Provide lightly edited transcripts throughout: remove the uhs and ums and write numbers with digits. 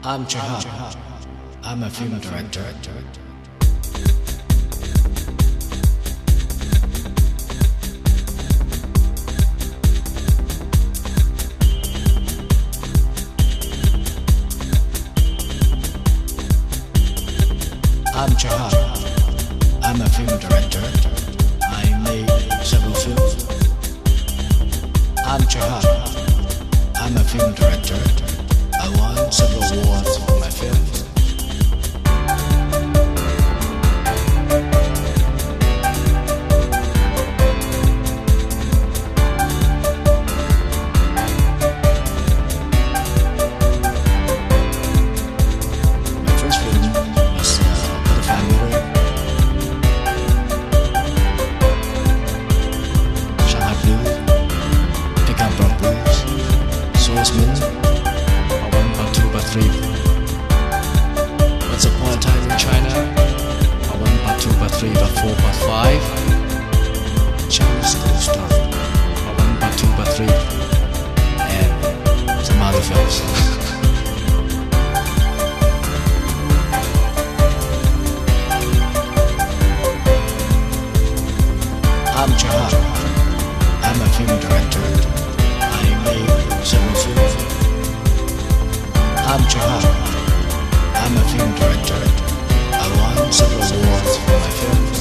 I'm Jihad. I'm a film director. I'm Jihad. I'm a film director. I made several films. I'm Jihad. I'm a film director. I won several awards for my films. My first film was Butterfly Mirror, Shanghai Blue, Pickup Broad Blues, Source Moon, Part 1, Part 2, Part 3. Once Upon a Time in China, Part 1, Part 2, Part 3, Part 4, Part 5. Chinese Ghost Story, Part 1, Part 2, Part 3, and some other films. I'm Jihad. I'm a film director. I made several films. I'm Jihad. I'm a film director. I won several awards for my films.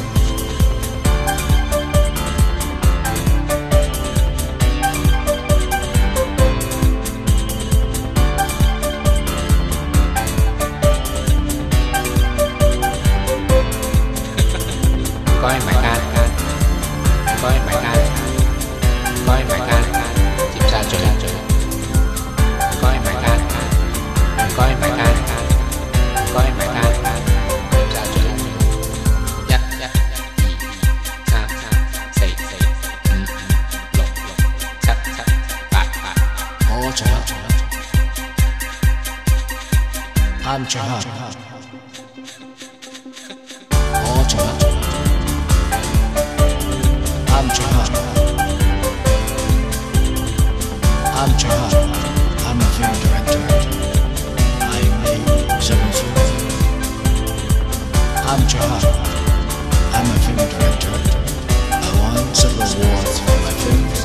Có em bạn anh, có em bạn anh, có em bạn anh, chìm xa trời, có em bạn anh, có em bạn anh, có em bạn anh, chìm xa trời. Nhất, nhất, hai,สี่, lục, sắt, bạc. Oh, Jihad. I'm Jihad. Oh, Jihad. I'm Jihad. I'm Jihad. I'm a film director. I made several films. I'm Jihad. I'm a film director. I won several awards for my films.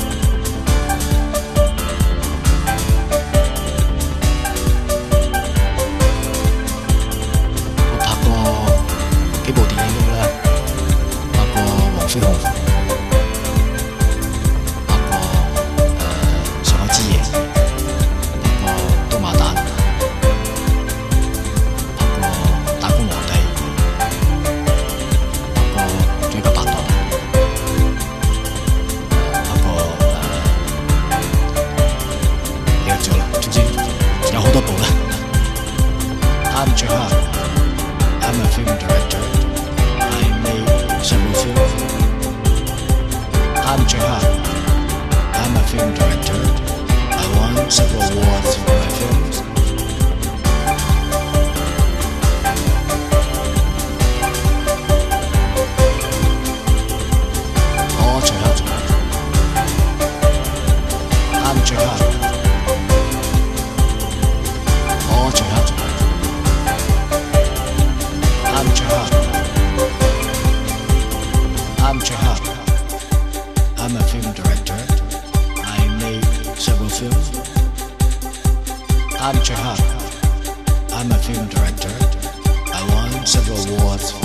我拍過幾部電影啦，拍過黃飛鴻。I'm Jihad. I'm a film director. I made several films. I'm Jihad. I'm a film director. I won several awards for my films. Oh, Jihad. I'm Jihad. Oh, Jihad. I'm Jihad. I'm Jihad. I'm a film director. I made several films. I'm Jihad. I'm a film director. I won several awards for